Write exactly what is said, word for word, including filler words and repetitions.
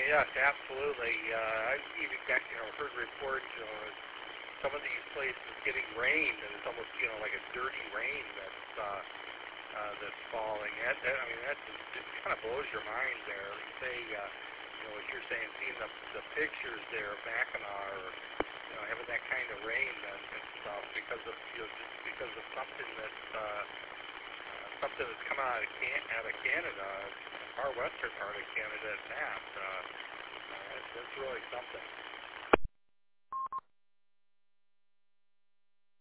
Yes, absolutely. Uh, I've even got, you know, heard reports, you know, some of these places getting rain, and it's almost, you know, like a dirty rain that's uh, uh, that's falling. That, that, I mean, that just, just kind of blows your mind there. You say, uh, you know, what you're saying, seeing the, the pictures there of Mackinac, or you know, having that kind of rain and, and stuff because of, you know, just because of something that uh, uh, something that's come out of Can- out of Canada, far western part of Canada at that. Uh, uh, that's, that's really something.